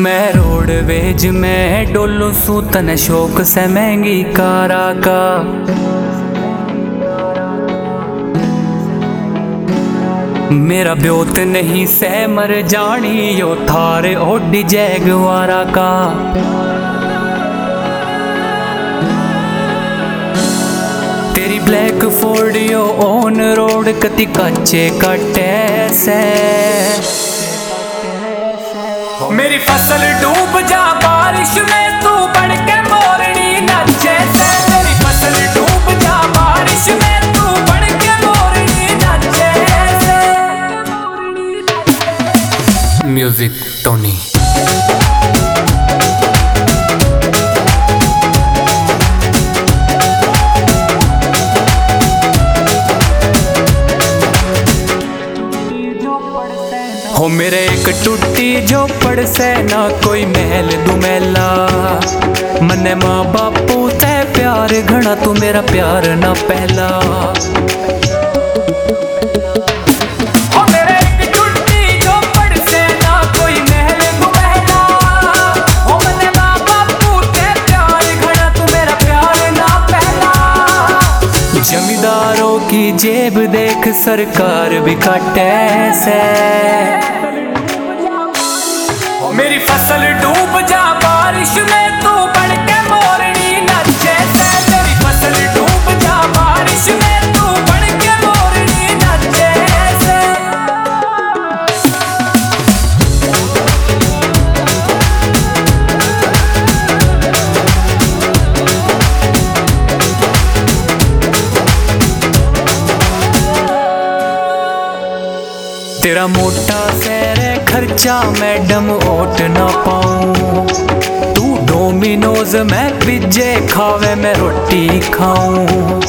मैं रोडवेज में डोलू सूतन शौक से महंगी कारा का। मेरा ब्योत नहीं से मर जानी यो थारे ओडी जैगवारा का। तेरी ब्लैक फोर्डियो ऑन रोड कति कच्चे कटे से। मेरी फसल डूब जा बारिश में तू बन के मोरनी नचे से। मेरी फसल डूब जा बारिश में तू बन के मोरनी नचे से। Music Tony. हो मेरे एक टूटी झोपड़ से ना कोई महल दुमेला। मने माँ बापू ते प्यार घना तू मेरा प्यार ना पहला। हो मेरे एक टूटी झोपड़ से ना कोई महल दुमेला। हो मने माँ बापू ते प्यार घना तू मेरा प्यार ना पहला। जमींदारों की जेब देख सरकार भी काटे से। मेरी फसल डूब जा बारिश में तू बन के मोरनी नचे से। मेरी फसल डूब जा बारिश में तू बन के मोरनी नचे से। तेरा मोटा सैरे खर्चा मैडम ओट ना पाऊं। तू डोमिनोज में पिज्जे खावे मैं रोटी खाऊं।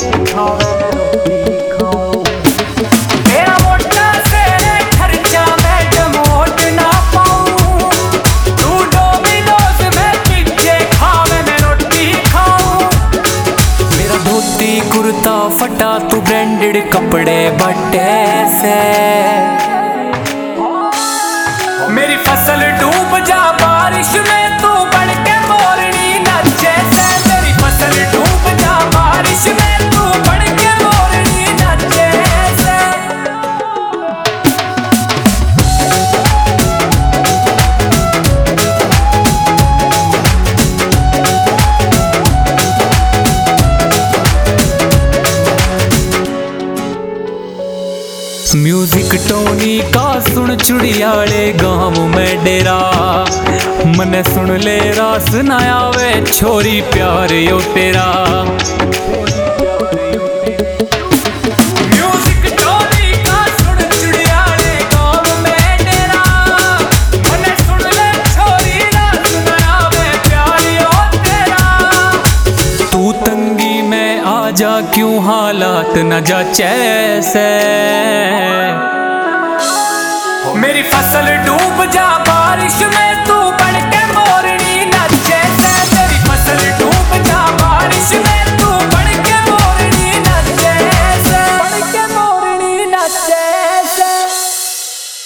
तेरा मोटा सैरे खर्चा मैडम ओट ना पाऊं। तू डोमिनोज में पिज्जे खावे मैं रोटी खाऊं। मेरा धोती कुर्ता फटा तू ब्रांडेड कपड़े बटे से। मेरी फसल डूब जा बारिश में तू बन के मोरनी नचे से। मेरी फसल डूब जा बारिश में तू बन के मोरनी नचे से। म्यूजिक टोनी का सुन चुड़ियाले गाँव में डेरा। मने सुन ले रास ना आवे छोरी प्यार यो तेरा। म्यूजिक टोनी का सुन चुड़ियाले गाँव में डेरा। मने सुन ले छोरी रास ना आवे प्यार यो तेरा। तू तंगी में आजा क्यों हालात न जाचे से। मेरी फसल डूब जा बारिश में तू बन के मोरनी नचे से। मेरी फसल डूब जा बारिश में